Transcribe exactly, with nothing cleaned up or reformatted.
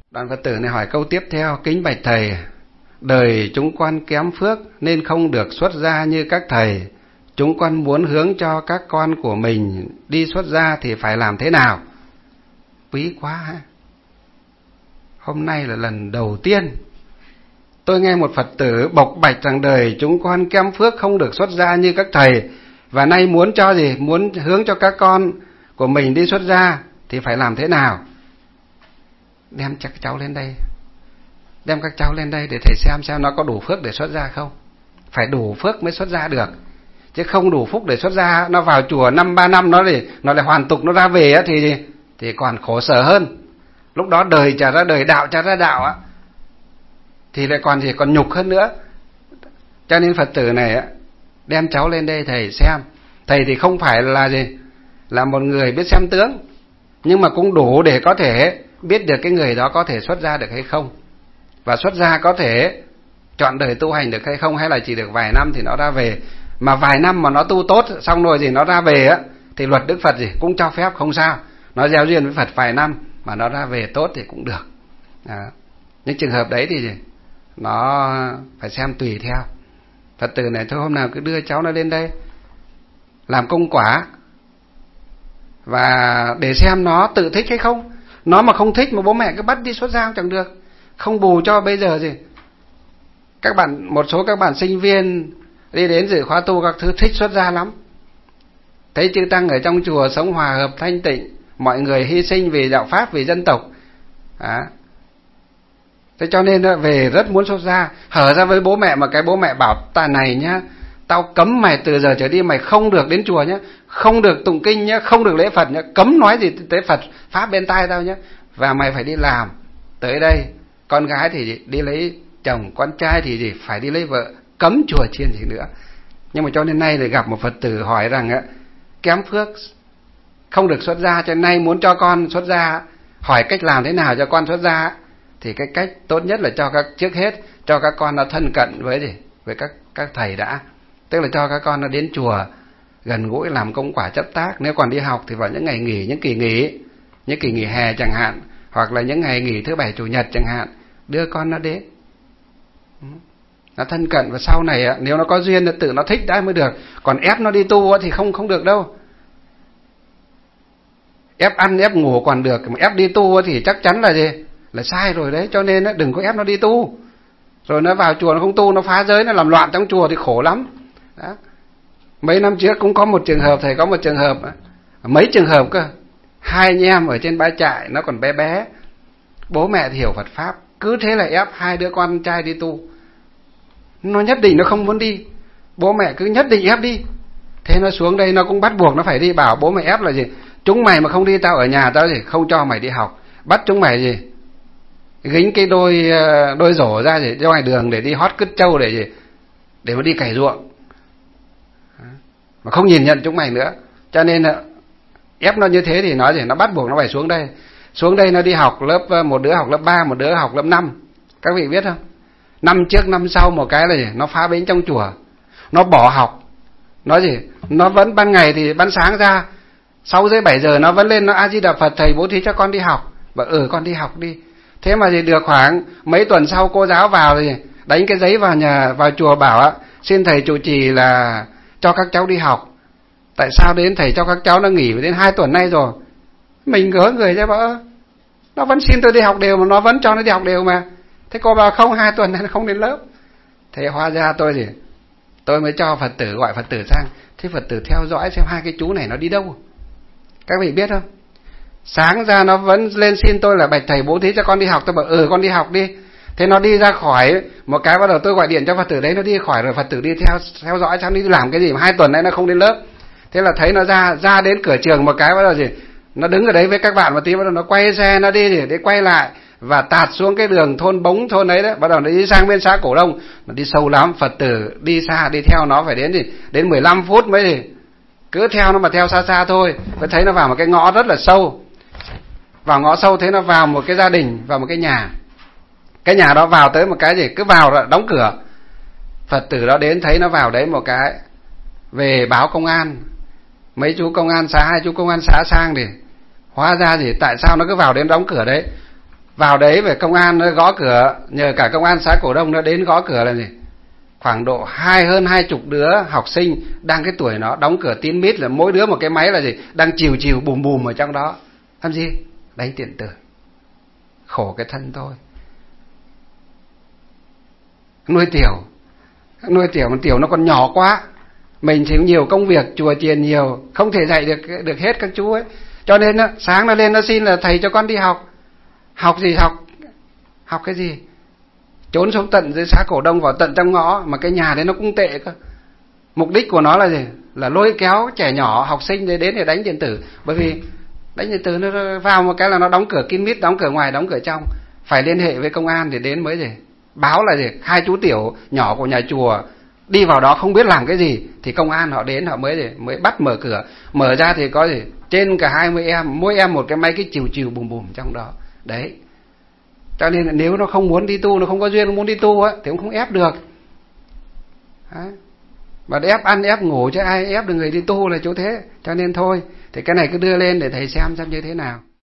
Đoàn Phật tử này hỏi câu tiếp theo: kính bạch thầy, đời chúng con kém phước nên không được xuất gia như các thầy. Chúng con muốn hướng cho các con của mình đi xuất gia thì phải làm thế nào? Quý quá ha. Hôm nay là lần đầu tiên tôi nghe một Phật tử bộc bạch rằng đời chúng con kém phước không được xuất gia như các thầy, và nay muốn cho gì? Muốn hướng cho các con của mình đi xuất gia thì phải làm thế nào? Đem các cháu lên đây, đem các cháu lên đây để thầy xem xem nó có đủ phước để xuất gia không. Phải đủ phước mới xuất gia được, chứ không đủ phúc để xuất gia, nó vào chùa năm ba năm nó để nó lại hoàn tục, nó ra về á thì thì còn khổ sở hơn. Lúc đó đời trả ra đời, đạo trả ra đạo á, thì lại còn gì, còn nhục hơn nữa. Cho nên Phật tử này á, đem cháu lên đây thầy xem. Thầy thì không phải là gì, là một người biết xem tướng, nhưng mà cũng đủ để có thể biết được cái người đó có thể xuất gia được hay không, và xuất gia có thể chọn đời tu hành được hay không, hay là chỉ được vài năm thì nó ra về. Mà vài năm mà nó tu tốt xong rồi gì nó ra về á, thì luật Đức Phật gì cũng cho phép, không sao. Nó gieo duyên với Phật vài năm mà nó ra về tốt thì cũng được. À, những trường hợp đấy thì gì, nó phải xem tùy theo. Phật tử này thôi hôm nào cứ đưa cháu nó lên đây làm công quả, và để xem nó tự thích hay không. Nó mà không thích mà bố mẹ cứ bắt đi xuất gia cũng chẳng được. Không bù cho bây giờ gì, các bạn, một số các bạn sinh viên đi đến dự khóa tu các thứ thích xuất gia lắm. Thấy chư tăng ở trong chùa sống hòa hợp thanh tịnh, mọi người hy sinh vì đạo pháp, vì dân tộc. À, thế cho nên về rất muốn xuất gia, hở ra với bố mẹ, mà cái bố mẹ bảo ta này nhá, tao cấm mày từ giờ trở đi mày không được đến chùa nhá, không được tụng kinh nhá, không được lễ Phật nhá, cấm nói gì tới Phật pháp bên tai tao nhá, và mày phải đi làm. Tới đây con gái thì đi lấy chồng, con trai thì gì phải đi lấy vợ, cấm chùa chiên gì nữa. Nhưng mà cho nên nay lại gặp một Phật tử hỏi rằng á, kém phước không được xuất gia, cho nên nay muốn cho con xuất gia, hỏi cách làm thế nào cho con xuất gia. Thì cái cách tốt nhất là cho các trước hết cho các con nó thân cận với gì, với các các thầy đã, tức là cho các con nó đến chùa gần gũi, làm công quả chấp tác. Nếu còn đi học thì vào những ngày nghỉ, những kỳ nghỉ, những kỳ nghỉ hè chẳng hạn, hoặc là những ngày nghỉ thứ bảy chủ nhật chẳng hạn, đưa con nó đến, nó thân cận. Và sau này nếu nó có duyên, nó tự nó thích đã mới được. Còn ép nó đi tu thì không không được đâu. Ép ăn ép ngủ còn được, mà ép đi tu thì chắc chắn là gì, là sai rồi đấy. Cho nên đừng có ép nó đi tu, rồi nó vào chùa nó không tu, nó phá giới, nó làm loạn trong chùa thì khổ lắm đó. Mấy năm trước cũng có một trường hợp, thầy có một trường hợp, mấy trường hợp cơ. Hai anh em ở trên bãi trại, nó còn bé bé, bố mẹ thì hiểu Phật pháp, cứ thế là ép hai đứa con trai đi tu. Nó nhất định nó không muốn đi, bố mẹ cứ nhất định ép đi. Thế nó xuống đây nó cũng bắt buộc nó phải đi. Bảo bố mẹ ép là gì, chúng mày mà không đi tao ở nhà tao gì không cho mày đi học, bắt chúng mày gì gính cái đôi đôi rổ ra gì ra ngoài đường để đi hót cứt trâu, để gì để mà đi cày ruộng, mà không nhìn nhận chúng mày nữa. Cho nên là ép nó như thế thì nói gì, nó bắt buộc nó phải xuống đây. Xuống đây nó đi học lớp, một đứa học lớp ba, một đứa học lớp năm. Các vị biết không, năm trước năm sau một cái là gì, nó phá bến trong chùa, nó bỏ học. Nói gì, nó vẫn ban ngày thì ban sáng ra sáu rưỡi bảy giờ nó vẫn lên nó A Di Đà Phật, thầy bố thí cho con đi học. Và ừ con đi học đi. Thế mà gì được khoảng mấy tuần sau cô giáo vào thì đánh cái giấy vào nhà, vào chùa bảo á, xin thầy trụ trì là cho các cháu đi học. Tại sao đến thầy cho các cháu nó nghỉ đến hai tuần nay rồi. Mình gỡ người ra bảo nó vẫn xin tôi đi học đều mà nó vẫn cho nó đi học đều mà. Thế cô bảo không, hai tuần này nó không đến lớp. Thế hóa ra tôi gì, tôi mới cho Phật tử, gọi Phật tử sang. Thế Phật tử theo dõi xem hai cái chú này nó đi đâu. Các vị biết không, sáng ra nó vẫn lên xin tôi là bạch thầy bố thí cho con đi học. Tôi bảo ừ con đi học đi. Thế nó đi ra khỏi một cái, bắt đầu tôi gọi điện cho Phật tử đấy, nó đi khỏi rồi. Phật tử đi theo theo dõi xem đi làm cái gì mà hai tuần nay nó không đến lớp. Thế là thấy nó ra ra đến cửa trường một cái, bắt đầu gì nó đứng ở đấy với các bạn một tí, bắt đầu nó quay xe nó đi gì để quay lại và tạt xuống cái đường thôn Bống thôn ấy đấy, bắt đầu nó đi sang bên xã Cổ Đông. Nó đi sâu lắm, Phật tử đi xa đi theo nó phải đến gì đến mười lăm phút mới gì, cứ theo nó mà theo xa xa thôi. Mới thấy nó vào một cái ngõ rất là sâu. Vào ngõ sâu thế nó vào một cái gia đình, vào một cái nhà. Cái nhà đó vào tới một cái gì, cứ vào rồi đóng cửa. Phật tử đó đến thấy nó vào đấy một cái, về báo công an. Mấy chú công an xã, hai chú công an xã sang thì hóa ra gì, tại sao nó cứ vào đến đóng cửa đấy. Vào đấy về công an nó gõ cửa, nhờ cả công an xã Cổ Đông nó đến gõ cửa là gì? Khoảng độ hai hơn hai chục đứa học sinh đang cái tuổi nó, đóng cửa tín mít, là mỗi đứa một cái máy là gì? Đang chiều chiều bùm bùm ở trong đó. Làm gì? Đánh điện tử. Khổ cái thân thôi. Nuôi Tiểu, nuôi Tiểu mà Tiểu nó còn nhỏ quá. Mình thì nhiều công việc, chùa chiền nhiều, không thể dạy được được hết các chú ấy. Cho nên á, sáng nó lên nó xin là thầy cho con đi học. Học gì học? Học cái gì? Trốn xuống tận dưới xã Cổ Đông, vào tận trong ngõ, mà cái nhà đấy nó cũng tệ cơ. Mục đích của nó là gì? Là lôi kéo trẻ nhỏ, học sinh để đến để đánh điện tử. Bởi vì đánh điện tử nó vào một cái là nó đóng cửa kín mít, đóng cửa ngoài, đóng cửa trong. Phải liên hệ với công an để đến mới gì? Báo là gì? Hai chú Tiểu nhỏ của nhà chùa đi vào đó không biết làm cái gì, thì công an họ đến họ mới gì? Mới bắt mở cửa. Mở ra thì có gì? Trên cả hai mươi em, mỗi em một cái máy cái chiều chiều bùm bùm trong đó. Đấy. Cho nên là nếu nó không muốn đi tu, nó không có duyên, nó muốn đi tu á, thì cũng không ép được. Đấy. Mà ép ăn ép ngủ chứ ai ép được người đi tu là chỗ thế. Cho nên thôi, thì cái này cứ đưa lên để thầy xem xem như thế nào.